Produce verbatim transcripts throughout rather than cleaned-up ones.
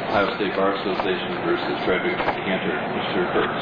Ohio State Bar Association versus Frederick Cantor. Mister Kurtz.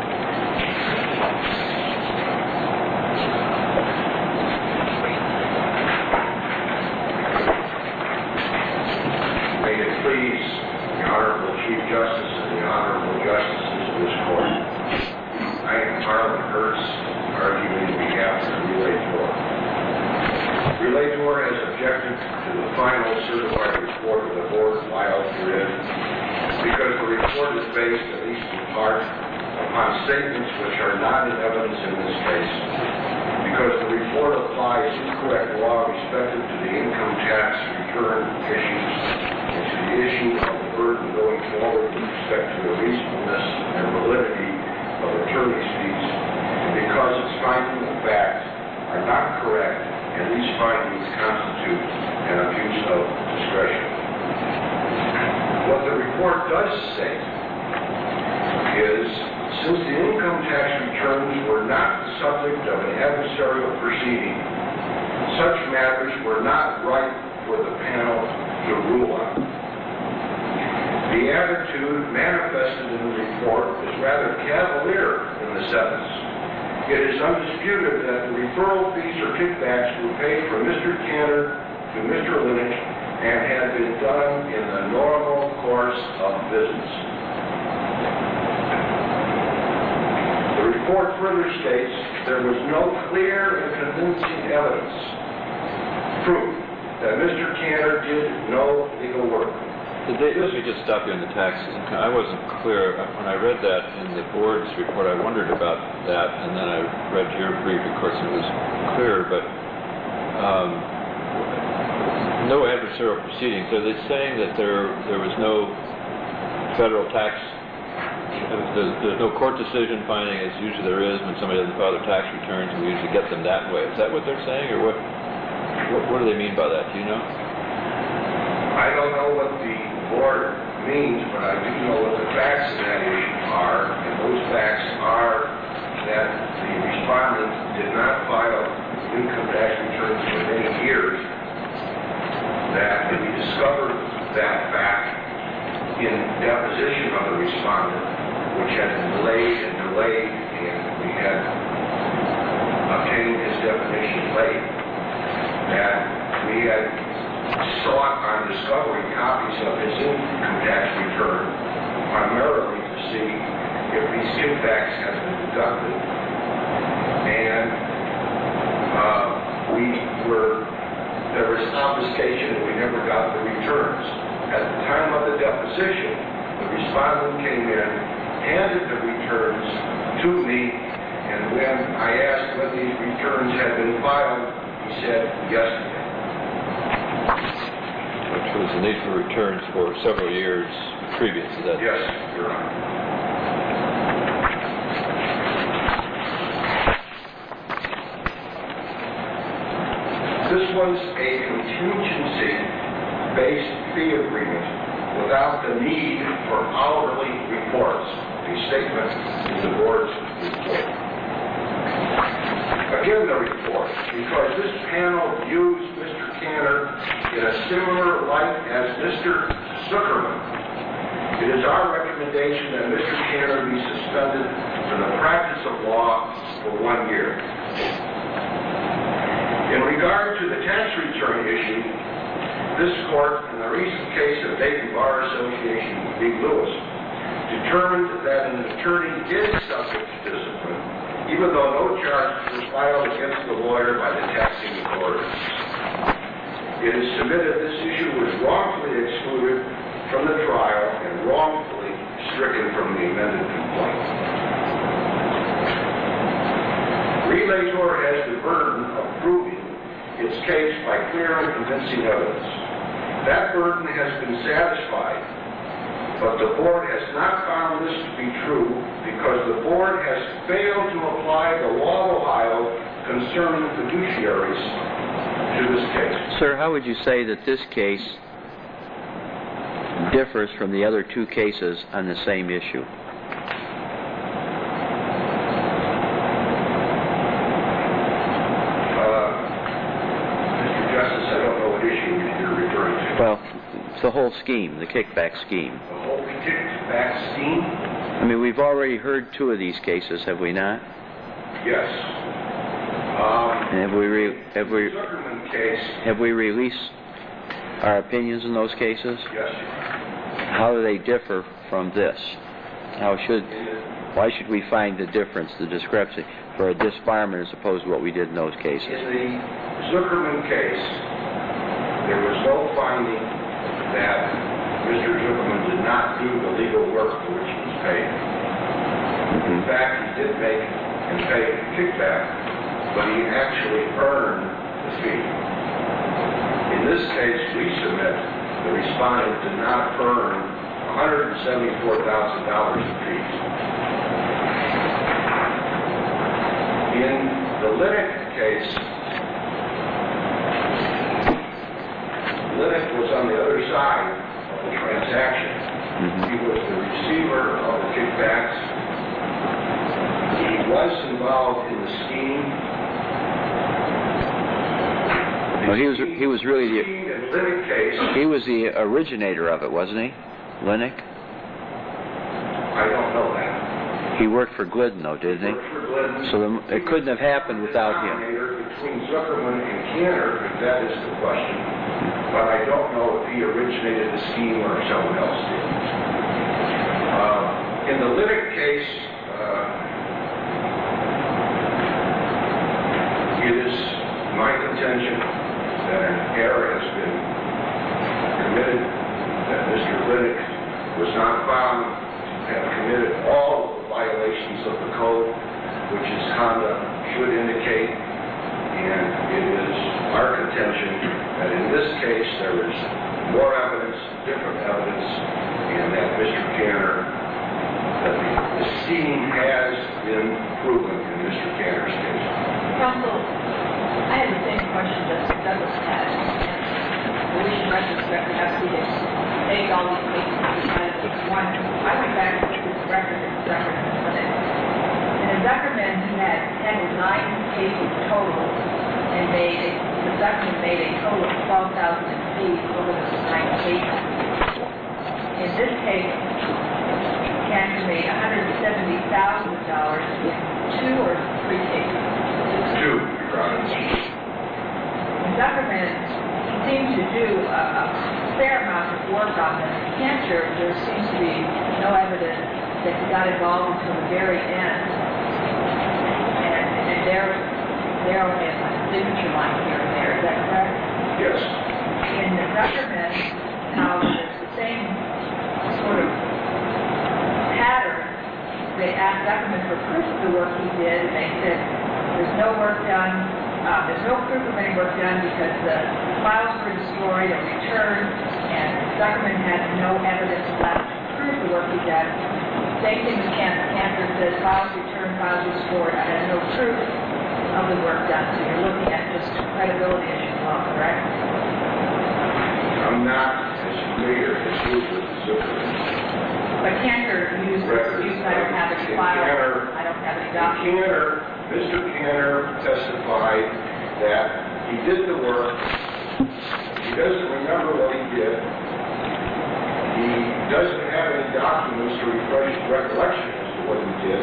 May it please the Honorable Chief Justice and the Honorable Justices of this Court. I am Harlan Kurtz, arguing on behalf of the Relator. Relator has objected to the final certified report of the Board filed herein because the report is based, at least in part, upon statements which are not in evidence in this case, because the report applies incorrect law respective to the income tax return issues and to the issue of the burden going forward with respect to the reasonableness and validity of attorney's fees, and because its findings of fact are not correct, and these findings constitute an abuse of discretion. What the report does say is, since the income tax returns were not the subject of an adversarial proceeding, such matters were not ripe for the panel to rule on. The attitude manifested in the report is rather cavalier in the sentence. It is undisputed that the referral fees or kickbacks were paid from Mister Cantor to Mister Linich and had been done in the normal course of business. The report further states there was no clear and convincing evidence, proof, that Mister Cantor did no legal work. They, let me just stop you on the taxes. I wasn't clear. When I read that in the board's report, I wondered about that, and then I read your brief. Of course, it was clear, but um, no adversarial proceedings. Are they saying that there there was no federal tax, there's, there's no court decision finding, as usually there is when somebody doesn't file their tax returns, and we usually get them that way? Is that what they're saying, or what, what, what do they mean by that? Do you know? I don't know what the board means, but I do know what the facts of that issue are, and those facts are that the respondent did not file income tax returns for many years, that we discovered that fact in deposition of the respondent, which had been delayed and delayed, and we had obtained his definition late, that we had sought on discovery copies of his income tax return, primarily to see if these kickbacks had been deducted. And uh, we were, there was obfuscation and we never got the returns. At the time of the deposition, the respondent came in, handed the returns to me, and when I asked when these returns had been filed, he said yesterday. Which was the need for returns for several years previous to that. Yes, Your Honor. This was a contingency-based fee agreement without the need for hourly reports, a statement in the board's report. Again, the report, because this panel views Mister Cantor in a similar light as Mister Zuckerman, it is our recommendation that Mister Cantor be suspended from the practice of law for one year. In regard to the tax return issue, this court, in the recent case of Dayton Bar Association v. Lewis, determined that an attorney is subject to discipline, even though no charge was filed against the lawyer by the taxing authorities. It is submitted this issue was wrongfully excluded from the trial and wrongfully stricken from the amended complaint. Relator has the burden of proving its case by clear and convincing evidence. That burden has been satisfied, but the board has not found this to be true because the board has failed to apply the law of Ohio concerning fiduciaries to this case. Sir, how would you say that this case differs from the other two cases on the same issue? It's the whole scheme, the kickback scheme. The whole kickback scheme? I mean, we've already heard two of these cases, have we not? Yes. Um, And have we re- have we the Zuckerman case, have we released our opinions in those cases? yes. How do they differ from this? How should In the, why should we find the difference, the discrepancy, for a disbarment as opposed to what we did in those cases? in the Zuckerman case, there was no finding that Mister Zuckerman did not do the legal work for which he was paid. In fact, he did make and pay a kickback, but he actually earned the fee. In this case, we submit the respondent did not earn one hundred seventy-four thousand dollars in fees. In the Linnick case, Linnick was on the other side of the transaction. Mhm. He was the receiver of the kickbacks. He was involved in the scheme. Well, he was he was really The the scheme in Linnick case, he was the originator of it, wasn't he, Linnick? I don't know that. He worked for Glidden, though, didn't he? Worked for Glidden. So the, it couldn't have happened without him. Denominator between Zuckerman and Cantor, if that is the question. But I don't know if he originated the scheme or someone else did. Uh, in the Linnick case, uh, it is my contention that an error has been committed, that Mister Linnick was not found to have committed all of the violations of the code, which his conduct should indicate, and it is our contention that in this case there is more evidence, different evidence, and that Mister Cantor, that the, the scheme has been proven in Mister Cantor's case. Counsel, I had the same question Justice Douglas had. I wish in retrospect perhaps we could take all these cases and decide which one. I went back and looked at this record and Zuckerman and Linnick. And in Zuckerman, he had handled nine cases total and made a, the Zuckerman made a total of twelve thousand in fees over those nine cases. In this case, Cantor made one hundred seventy thousand dollars in two or three cases. Two, Your Honor. In Zuckerman, he seemed to do a, a fair amount of work on this. Cantor, there seems to be no evidence that he got involved until the very end. And, and there, there only has a signature line here and there. Is that correct? Yes. In the Zuckerman, how there's the same sort of pattern. They asked Zuckerman for proof of the work he did, and they said, there's no work done, uh, there's no proof of any work done because the files were destroyed or returned, and Zuckerman had no evidence left to prove the work he did. Same thing with Cantor. Cantor says files returned, files restored. I had no proof of the work done. So you're looking at just credibility issues, law, correct? I'm not as familiar as you with Zuckerman. But Cantor used this excuse, I don't have any file, I don't have any documents. Cantor, Mister Cantor testified that he did the work. He doesn't remember what he did. He doesn't have any documents to refresh his recollection as to what he did.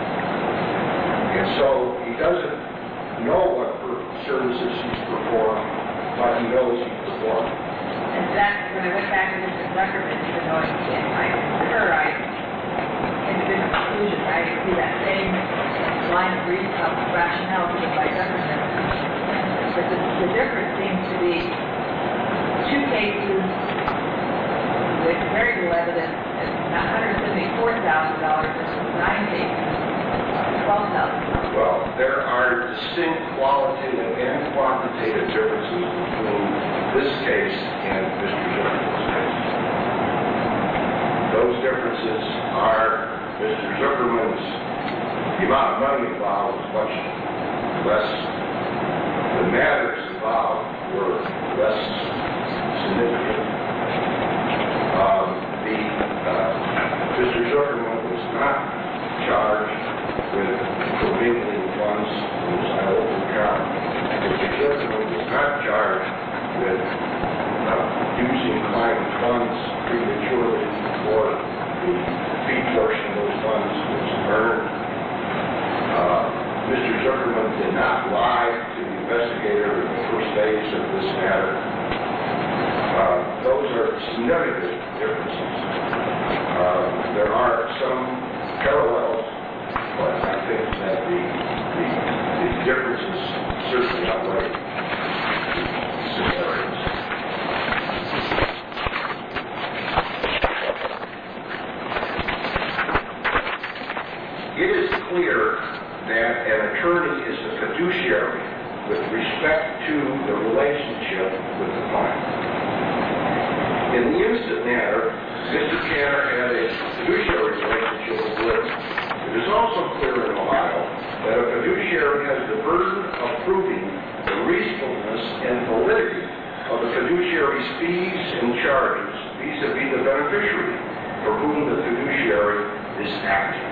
And so he doesn't know what services he's performed, but he knows he performed. And that's when I went back to Mister Zuckerman, even though I, I her, I came to different conclusions. I see that same line of reason of rationale given by Zuckerman. But the, the difference seems to be two cases with very little evidence, and one hundred seventy-four thousand dollars versus nine cases, twelve thousand dollars. Well, there are distinct qualitative and quantitative differences between this case and Mister Zuckerman's case. Those differences are Mister Zuckerman's, the amount of money involved was much less, the matters involved were less significant. Um, the, uh, Mister Zuckerman was not charged with commingling funds in his open account. Mister Zuckerman was not charged with uh, using client funds prematurely or the fee portion of those funds was earned. Uh, Mister Zuckerman did not lie to the investigator in the first phase of this matter. Uh, those are significant differences. Uh, there are some parallels, but I think that the, the, the differences certainly outweigh the similarities. It is clear that an attorney is a fiduciary with respect to the relationship with the client. In the instant matter, Mister Cantor had a fiduciary relationship with Lytton. It is also clear in Ohio that a fiduciary has the burden of proving the reasonableness and validity of the fiduciary's fees and charges vis-a-vis the beneficiary for whom the fiduciary is acting.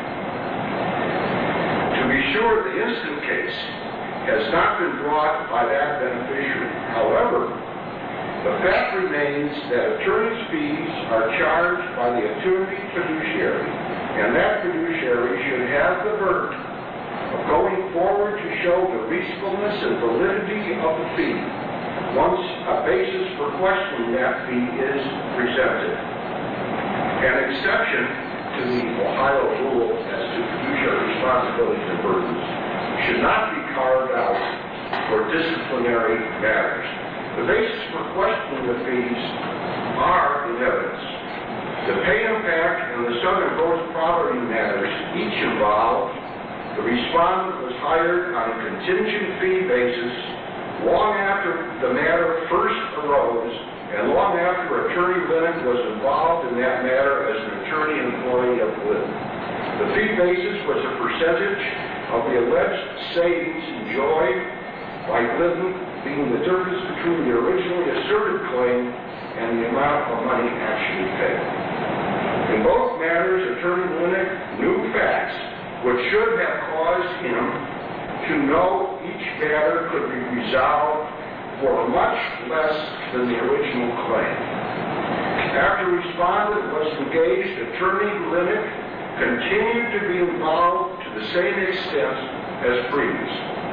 To be sure, the instant case has not been brought by that beneficiary. However, the fact remains that attorney's fees are charged by the attorney fiduciary, and that fiduciary should have the burden of going forward to show the reasonableness and validity of the fee once a basis for questioning that fee is presented. An exception to the Ohio rule as to fiduciary responsibilities and burdens should not be carved out for disciplinary matters. The basis for questioning the fees are in evidence. The pay impact and the Southern Gross Property matters each involved. The respondent was hired on a contingent fee basis long after the matter first arose and long after Attorney Lytton was involved in that matter as an attorney employee of Lytton. The fee basis was a percentage of the alleged savings enjoyed by Lytton, being the difference between the originally asserted claim and the amount of money actually paid. In both matters, Attorney Lytton knew facts which should have caused him to know each matter could be resolved for much less than the original claim. After respondent was engaged, Attorney Lytton continued to be involved to the same extent as previous.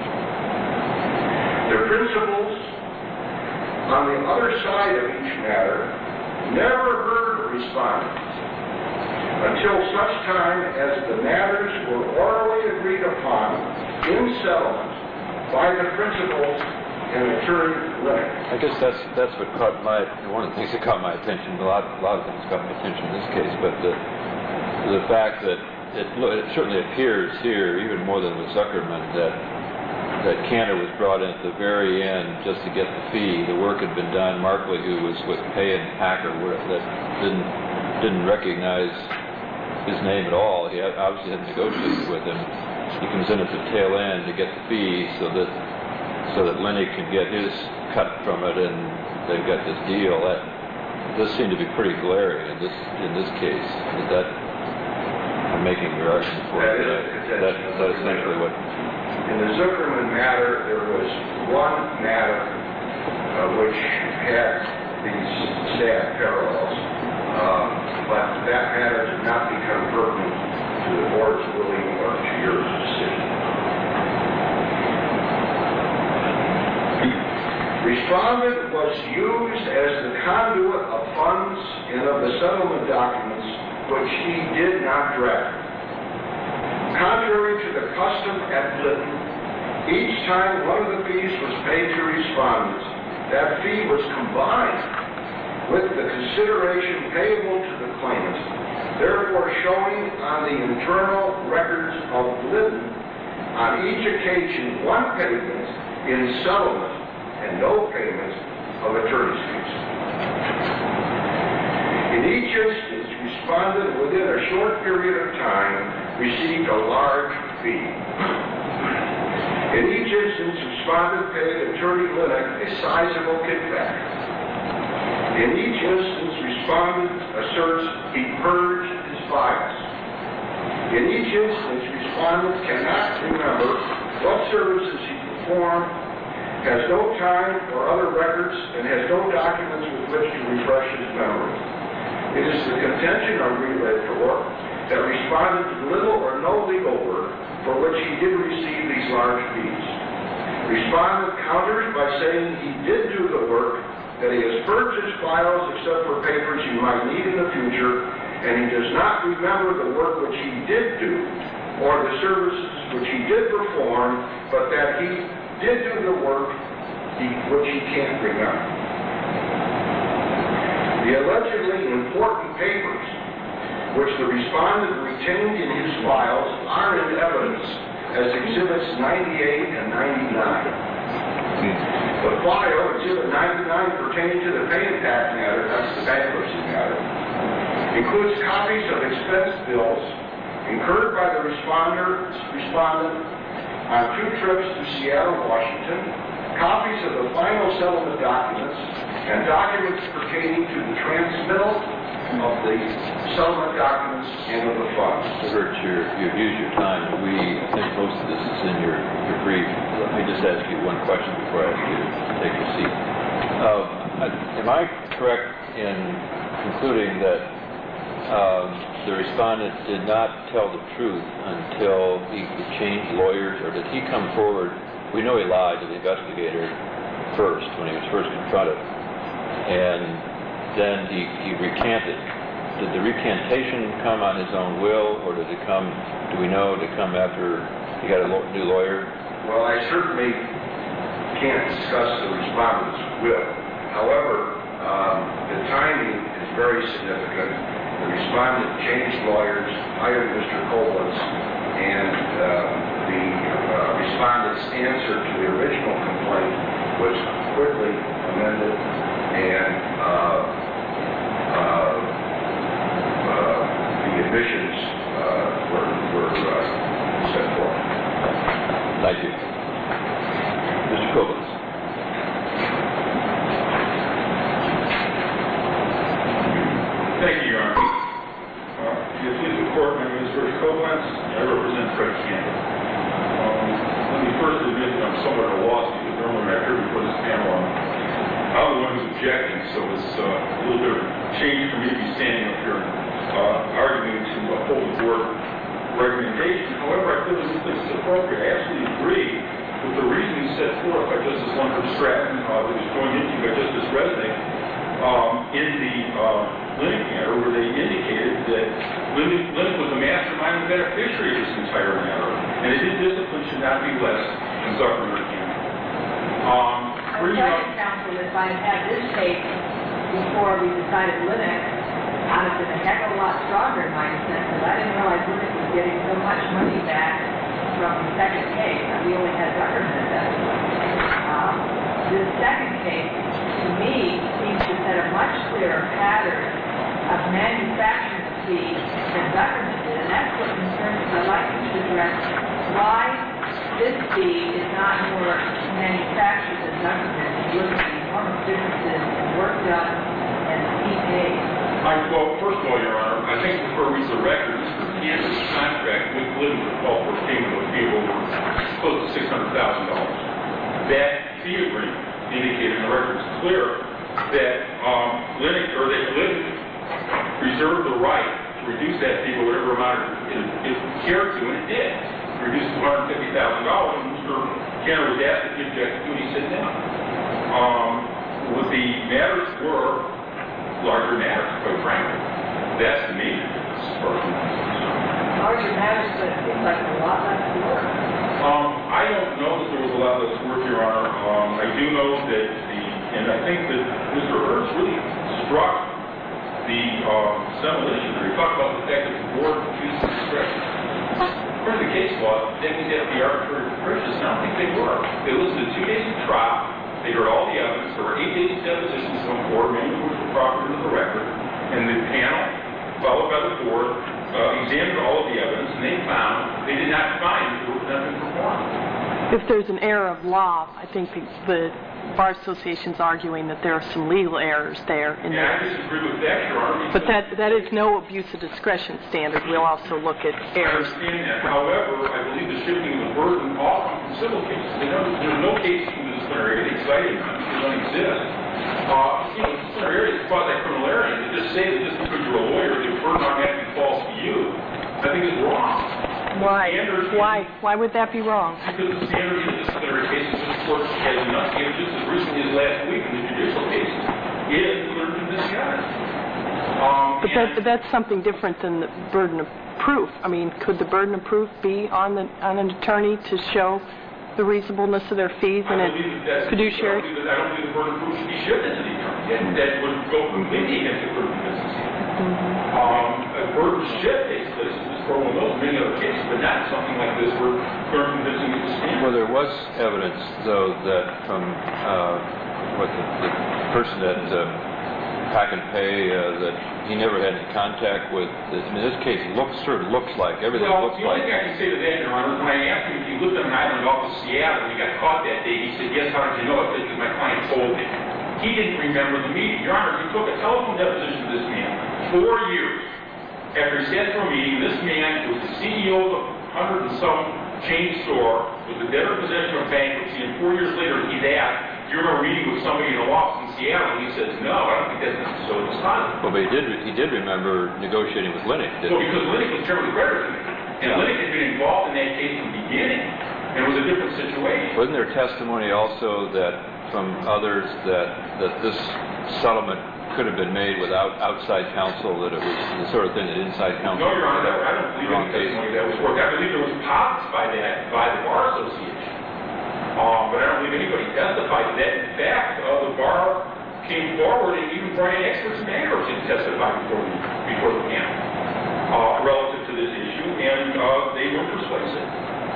The principals on the other side of each matter never heard the respondent until such time as the matters were orally agreed upon in settlement by the principals and Attorney Lytton. I guess that's that's what caught my, one of the things that caught my attention. A lot, a lot of things caught my attention in this case, but the the fact that it, it certainly appears here, even more than with Zuckerman, that that Cantor was brought in at the very end just to get the fee. The work had been done. Markley, who was with Pay and Packer, that didn't didn't recognize his name at all. He had, obviously hadn't negotiated with him. He comes in at the tail end to get the fee so that so that Lenny can get his cut from it, and they've got this deal. That does seem to be pretty glaring in this in this case. Is that I'm making your argument for that it? Is, that, that's essentially what. In the Zuckerman matter, there was one matter uh, which had these sad parallels, um, but that matter did not become pertinent to the board's ruling or to your decision. Respondent was used as the conduit of funds and of the settlement documents which he did not draft. Contrary to the custom at Lytton, each time one of the fees was paid to respondents, that fee was combined with the consideration payable to the claimant, therefore showing on the internal records of Lytton on each occasion one payment in settlement and no payment of attorney's fees. In each instance, respondent within a short period of time received a large fee. In each instance, respondent paid Attorney Lytton a sizable kickback. In each instance, respondent asserts he purged his files. In each instance, respondent cannot remember what services he performed, has no time or other records, and has no documents with which to refresh his memory. It is the contention of Relator that responded to little or no legal work for which he did receive these large fees. Respondent counters by saying he did do the work, that he has purged his files except for papers he might need in the future, and he does not remember the work which he did do, or the services which he did perform, but that he did do the work he, which he can't remember. The allegedly important papers which the respondent retained in his files are in evidence as Exhibits ninety-eight and ninety-nine. The file, Exhibit ninety-nine, pertaining to the paying tax matter, that's the bankruptcy matter, includes copies of expense bills incurred by the responder, respondent on two trips to Seattle, Washington, copies of the final settlement documents, and documents pertaining to the transmittal of the settlement documents and of the funds. Bert, you're, you've used your time. We, I think most of this is in your, your brief. Let me just ask you one question before I ask you to take your seat. Uh, am I correct in concluding that um, the respondent did not tell the truth until he changed lawyers, or did he come forward? We know he lied to the investigator first, when he was first confronted, and then he, he recanted. Did the recantation come on his own will, or did it come, do we know, to come after he got a lo- new lawyer? Well, I certainly can't discuss the respondent's will. However, um, the timing is very significant. The respondent changed lawyers, hired Mister Koblenz, and um, the uh, respondent's answer to the original complaint was quickly amended, and uh, uh, uh, the admissions uh, were, were uh, set forth. Thank you. Mister Koblenz. Thank you, Your Honor. Uh, if you please the court, my name is Rich Koblenz. I represent Fred Campbell. Um, let me first admit that I'm somewhat at a loss because normally when I appear before this panel, I'm, I'm the one who's objecting, so it's uh, a little bit of change for me to be standing up here and uh, arguing to uphold the board recommendation. However, I feel that this is appropriate. I absolutely agree with the reasoning set forth by Justice Lunder Stratton, uh, that was joined into by Justice Resnick, um, in the uh, Linnick matter, where they indicated that Linnick, Linnick was the mastermind and beneficiary of this entire matter, and that his discipline should not be less than Zuckerberg can. Um, I would like counsel, if I had had this case before we decided Linnick, I'd have been a heck of a lot stronger in my defense, because I didn't realize Linnick was getting so much money back from the second case. We only had Zuckerberg at that point. Um, this second case, to me, seems to set a much clearer pattern of manufacturing fees than Zuckerberg did, and that's what concerns me. I'd like you to address why this fee is not more manufactured than Zuckerberg. You look at the enormous differences in work done and the fee paid. I, well, first of all, Your Honor, I think before we read the record, Mister Kansas contract with Linnick called for a payment of a fee of over close to six hundred thousand dollars. That fee agreement indicated in the record is clear that um, Linnick, or that Linnick reserved the right to reduce that fee by whatever amount it, it, it cared to, and it did. Reduced to one hundred fifty thousand dollars, and Mister Kenner was asked if he objected to it, and he said no. Um, what the matters were larger matters, quite frankly. That's the major difference as far as I'm concerned. Larger matters, but it seems like a lot less work. Um, I don't know that there was a lot less work, Your Honor. Um, I do know that the, and I think that Mister Ernst really struck the uh, seminal issue there. He talked about the fact that the board used discretion. According to the case law, they didn't have the arbitrary capricious, and I don't think they were. They listened to two days of trial. They heard all the evidence. There were eight days of depositions on board, many of which were proper into the record. And the panel, followed by the board, uh, examined all of the evidence, and they found they did not find that there was nothing performed. If there's an error of law, I think the, the Bar Association's arguing that there are some legal errors there. In and I disagree with that, Your Honor. But that, that is no abuse of discretion standard. We'll also look at errors. I understand that. However, I believe the shifting of the burden all comes from civil cases. There's no case from the disciplinary area they cited on, it doesn't exist. Uh, you know, disciplinary area is quasi-criminal area, and to just say that just because you're a lawyer, the burden automatically falls to you, I think is wrong. Why? Standard Why? is- Why would that be wrong? Because the standard in disciplinary cases, this court has enunciated just as recently as last week in the judicial cases, is clear and convincing evidence. Um, But that, and- but that's something different than the burden of proof. I mean, could the burden of proof be on the on an attorney to show the reasonableness of their fees in I a believe that that's, fiduciary? I don't believe that, I don't believe the burden of proof should be shifted to the attorney. That, that would go completely against the burden of convincing standard. Um, a burden shift takes place in this court, well, knows many other cases, but not something like this where burden convincing is the standard. Well, there was evidence, though, that from uh, what the, the person at uh, Pack and Pay, uh, that he never had any contact with. I mean, this case looks sort of looks like everything Well, looks the only like. thing I can say to that, Your Honor, is when I asked him if he lived on an island off of Seattle and he got caught that day, he said, yes, how did you know it? Because my client told me. He didn't remember the meeting. Your Honor, he took a telephone deposition of this man four years after he sat for a meeting. This man was the C E O of a hundred and some chain store, was the debtor in possession of bankruptcy, and four years later he's asked, do you remember meeting with somebody in a office in Seattle? And he says, no, I don't think that's necessarily dispositive. Well, but he did. He did remember negotiating with Linnick. Didn't Well, he? because Linnick was chairman of the creditors committee, and Yeah. Linnick had been involved in that case from the beginning, and it was a different situation. Wasn't there testimony also that from others that that this settlement could have been made without outside counsel? That it was the sort of thing that inside counsel. No, Your Honor, I don't believe Wrong any case. testimony that was worked. I believe there was positive by that by the Bar Association. Um, but I don't believe anybody testified to that. In fact, uh, the Bar came forward and even brought in experts in bankruptcy to testify before the, before the panel uh, relative to this issue, and uh, they were persuasive.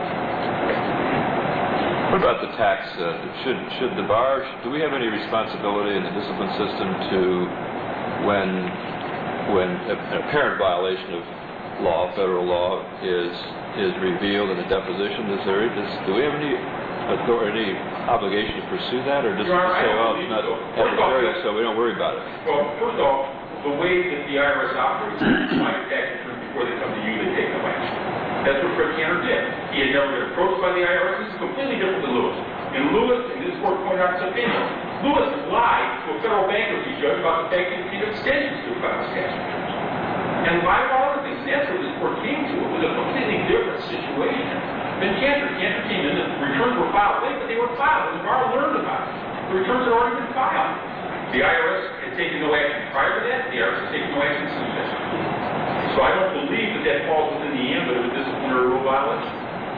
What about the tax? Uh, should should the bar? Do we have any responsibility in the discipline system to when when a, an apparent violation of law, federal law, is is revealed in a deposition? Is there? Does, do we have any authority, obligation to pursue that, or just Your Honor, I say, don't well, believe it's not so. First off, adversarial, so we don't worry about it? Well, first off, the way that the I R S operates, is find a tax return before they come to you, they take no action. That's what Fred Cantor did. He had never been approached by the I R S. This is completely different than Lewis. In Lewis, and this court pointed out in its opinion, Lewis lied to a federal bankruptcy judge about the fact that he needed extensions to file his tax returns. And lied about other things. And that's what this court came to. It was a completely different situation than Cantor. Cantor came in, the returns were filed late, but they were filed, and the bar learned about it. The returns had already been filed. The I R S had taken no action prior to that. The I R S has taken no action since then. So I don't believe that that falls within the ambit of a disciplinary rule violation.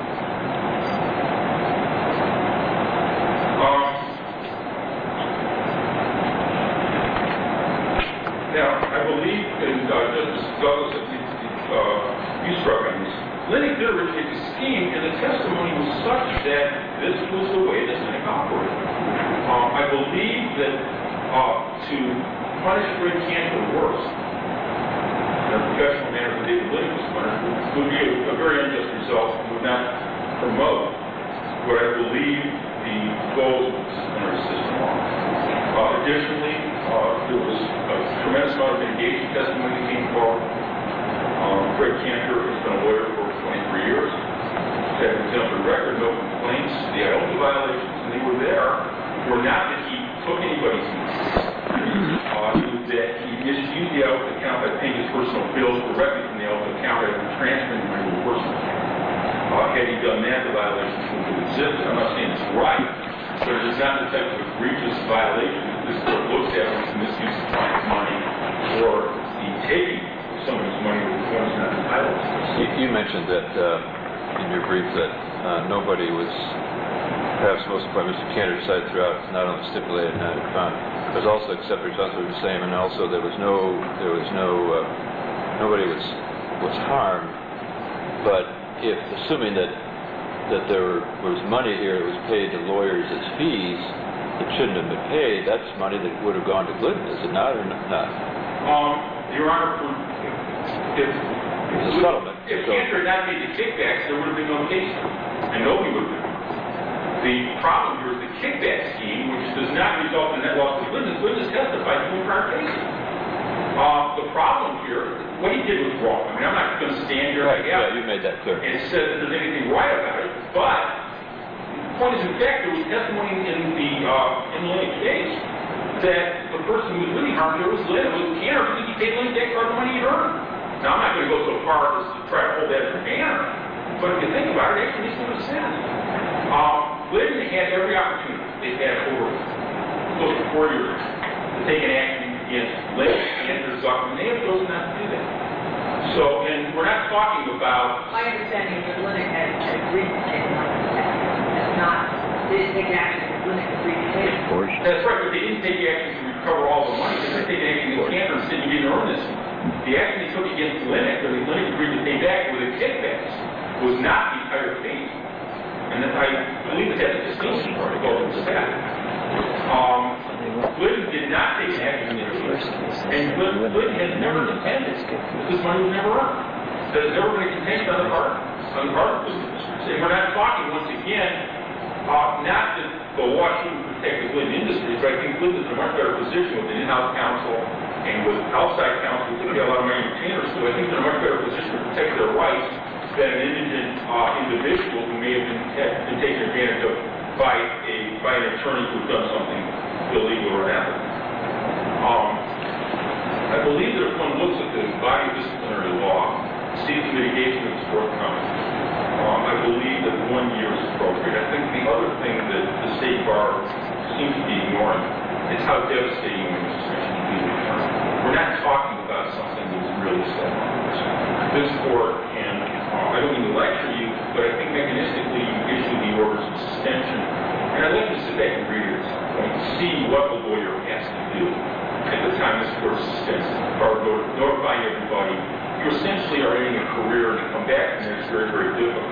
Um, now, I believe, and uh, Justice Douglas, uh, you struck on this, Linnick did originate the scheme, and the testimony was such that this was the way that Linnick operated. Um, I believe that uh, to punish Fred Cantor worse, in a professional manner than David Linnick was punished, would be a, a very unjust result and would not promote what I believe the goals of the disciplinary system are. Uh, additionally, uh, there was a tremendous amount of mitigation testimony that came forward. Um, Fred Cantor has been a lawyer for twenty-three years. He's had an exemplary record, no complaints. The I O P A violations, and they were there, were not that he took anybody's money. Uh, it was that he misused the I O P A account by paying his personal bills directly from the I O P A account rather than transferring money to a personal account. Uh, had he done that, the violations would have existed. I'm not saying it's right, but it is not the type of egregious violation that this court looks at when it's misuse of client's money or the taking of somebody's money that one is not entitled to. You, you mentioned that uh, in your brief that uh, nobody was, perhaps most of Mister Cantor decided throughout, not only stipulated and not found, was also accepted responsibility the same, and also there was no, there was no, uh, nobody was was harmed, but if, assuming that that there was money here that was paid to lawyers as fees that shouldn't have been paid, that's money that would have gone to Glidden, is it not, or not? Um, Your Honor, for, if, It was a settlement. if so- Cantor had not made the kickbacks, there would have been no case, and nobody would have been. The problem here is the kickback scheme, which does not result in net loss to Glidden. Glidden has testified to in prior cases. Uh, the problem here, what he did was wrong. I mean, I'm not going to stand here Right, like yeah, you made that clear. and say that there's anything right about it, but point is, in fact, there was testimony in the, uh, in the Lynn case that the person who was really harmed here was Lynn, was Cantor, because he paid Lynn back for the money he earned. Now, I'm not going to go so far as to try to hold that as a banner, but if you think about it, it actually makes a little sense. Um, Lynn had every opportunity. They've had over close to four years to take an action against Lynn and their Zuckerman. They have chosen not to do that. So, and we're not talking about... My understanding is that Linux had had agreed to take the money back. That's not, they didn't take action because Linux agreed to take it. That's right, but they didn't take action to recover all the money. They didn't take action against Cantor and said you didn't earn this. The action they took against Linux, or the Linux agreed to pay back with a kickbacks, was not the entire fee. And that I believe it has a distinction for it, according to that. Um, Lynn did not take action against it. And Lynn, Lynn has never contended that this money was never earned. There's never been a contention on the part, on the part of the business. And we're not talking, once again, uh, not that the law shouldn't protect the Lynn Industries, but I think Lynn is in a much better position with an in-house counsel and with outside counsel to get a lot of money retainers. So I think they're in a much better position to protect their rights than an indigent uh, individual who may have been, have been taken advantage of by a by an attorney who's done something illegal or unethical. Um, I believe that if one looks at the body of disciplinary law, sees the mitigation that's forthcoming, um, I believe that one year is appropriate. I think the other thing that the state bar seems to be ignoring is how devastating when this suspension can be returned. We're not talking about something that's really set on this. This court can, uh, I don't mean to lecture you, but I think mechanistically you issue the orders of suspension. And I'd like to sit back and read it at some point and see what the lawyer has to do at the time this court suspends it, or notifying everybody. You essentially are ending a career and to come back and it's very, very difficult.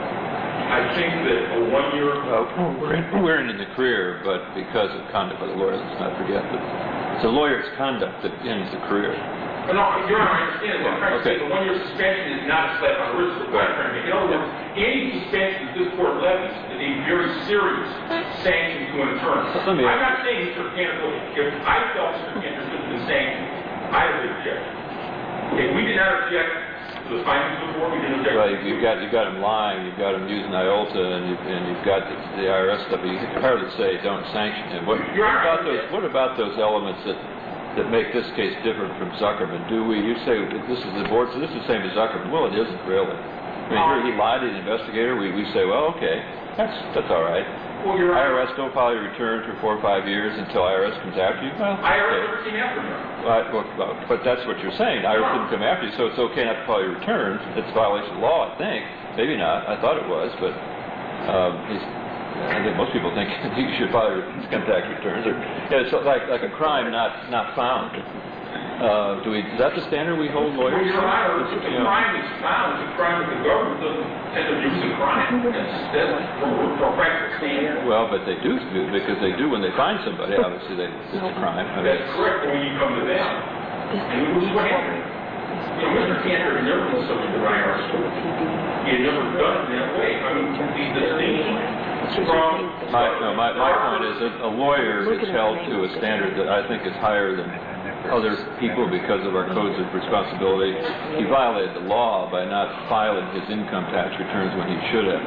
I think that a one-year... Well, we're, in, we're ending the career, but because of conduct by the lawyer, let's not forget that it's a lawyer's conduct that ends the career. But no, Your Honor, I understand what I'm trying to Okay. say. The one-year suspension is not a slap on the wrist. That's what I'm trying to make. In other words, any suspension that this court levies is a very serious sanction to an attorney. Let me- I'm not saying Mister Cantor, if I felt Mister Cantor should have been sanctioned, I would object. Okay, we did not object to the findings of the court. We didn't object. Well, you- you've got you've got him lying, you've got him using I O L T A, and you've and you've got the, the I R S stuff. But you can hardly say don't sanction him. What, Your what Honor, about those? What about those elements that that make this case different from Zuckerman? Do we? You say that this is the board, so this is the same as Zuckerman. Well, it isn't really. I mean, here he lied to the investigator. We we say, well, okay, that's that's all right. Well, Your I R Honor, S don't file your return for four or five years until I R S comes after you. Well, I R S okay. never came after me. Right, well, well, but that's what you're saying. I R S didn't come after you, so it's okay not to file your returns. It's a violation of law, I think. Maybe not. I thought it was, but um, he's, I think most people think you should file your income tax returns. Or, yeah, it's like like a crime not not found. Uh, do we? Is that the standard we hold lawyers? Well, Your Honor, Is if it, the you know, crime is found, it's a crime that the government doesn't tend to use a crime. That's, that's from a from a practical standpoint. well, but they do do because they do when they find somebody. Obviously, they, it's a crime. I mean, That's correct, but when you come to them, and this is what happened. You know, Mister Cantor had never been subject to I R S. He had never done it in that way. I mean, the distinction from... my no, my my point is that a lawyer is held to a standard that I think is higher than other people because of our codes of responsibility. He violated the law by not filing his income tax returns when he should have.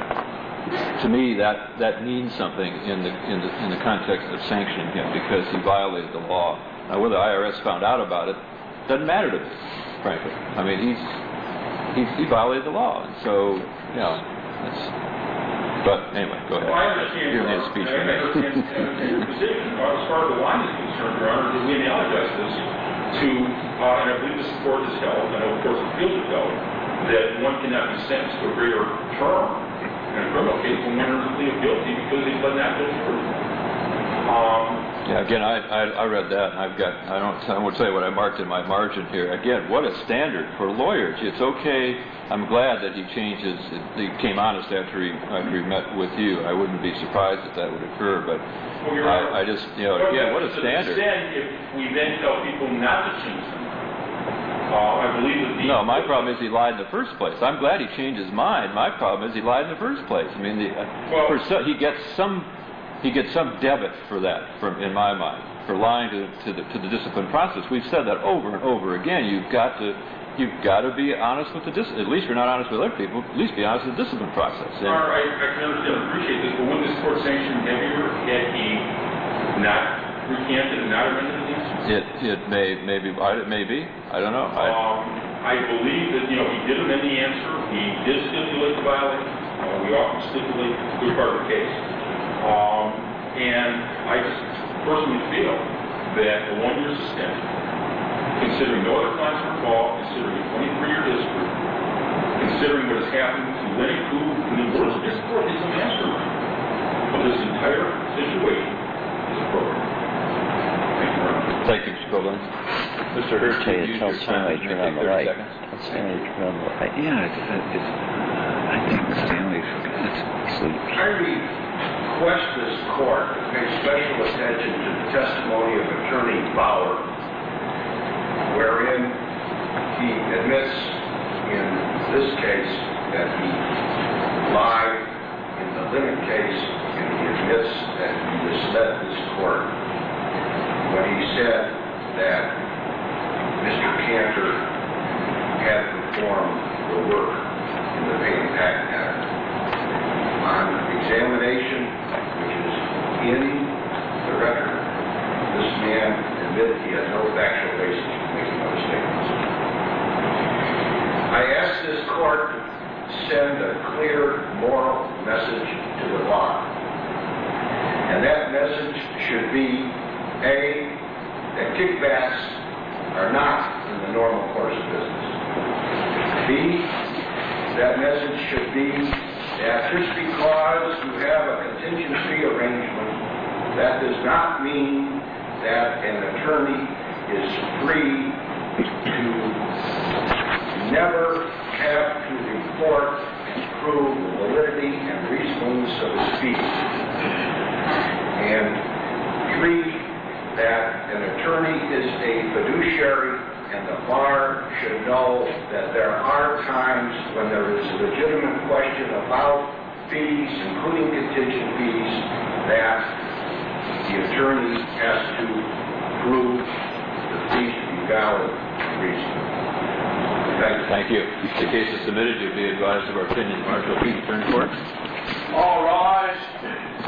To me, that, that means something in the, in the in the context of sanctioning him because he violated the law. Now, whether I R S found out about it doesn't matter to me, frankly. I mean, he's, he's he violated the law, and so you know. That's, but anyway, go ahead. Well, I understand, You're Your in Honor. speech. I understand understand your position. Uh, As far as the line is concerned, Your Honor, we analogize this to, uh, and I believe this court has held, and of course appeals have held, that one cannot be sentenced to a greater term in a criminal case when one earns a plea of guilty because he pled not guilty. Um, Yeah, again, I, I I read that, and I've got I don't I won't tell you what I marked in my margin here. Again, what a standard for lawyers. It's okay. I'm glad that he changes. He came honest after he after he met with you. I wouldn't be surprised if that would occur. But well, Your Honor, I, I just you know again, what a standard. Then, if we then tell people not to change them, uh, I believe that the No, my problem is he lied in the first place. I'm glad he changed his mind. My problem is he lied in the first place. I mean, the, Well- for so, he gets some he gets some debit for that, from in my mind, for lying to, to the to the discipline process. We've said that over and over again. You've got to you've got to be honest with the dis, at least you're not honest with other people, at least be honest with the discipline process. All right, I, I can understand and appreciate this, but when this court sanctioned him, had he not recanted and not amended his answers? It, it may, maybe, it may be, I don't know. I, Um, I believe that, you know, he did amend the answer, he did stipulate the violation, uh, we often stipulate a good part of the case. Um, and I just personally feel that a one-year suspension, considering no other crimes were involved, considering a twenty-three year history, considering what has happened to Lenny Koo, and the words of this court is a mastermind of this entire situation, is appropriate. Thank you very much. thank you, Mister Koblenz. Mister Hurst, Tell you you, used tell your time. Stanley Did to you turn on take the thirty light. seconds? Tell Stanley to turn on the light. Yeah, it's, it's, I think Stanley's Sleep. I request this court to pay special attention to the testimony of Attorney Bauer, wherein he admits in this case that he lied in the Limit case, and he admits that he misled this court when he said that Mister Cantor had performed the work in the Payne Patent matter. On examination, which is in the record, this man admitted he had no factual basis for making those statements. I ask this court to send a clear moral message to the bar. And that message should be, A, that kickbacks are not in the normal course of business. B, that message should be that just because you have a contingency arrangement, that does not mean that an attorney is free to never have to report and prove the validity and reasonableness of his speech. And three, that an attorney is a fiduciary, and the bar should know that there are times when there is a legitimate question about fees, including contingent fees, that the attorney has to prove the fees to be valid and reasonable. Thank you. Thank you. The case is submitted. You'll be advised of our opinion. Marshal, please turn court. All rise.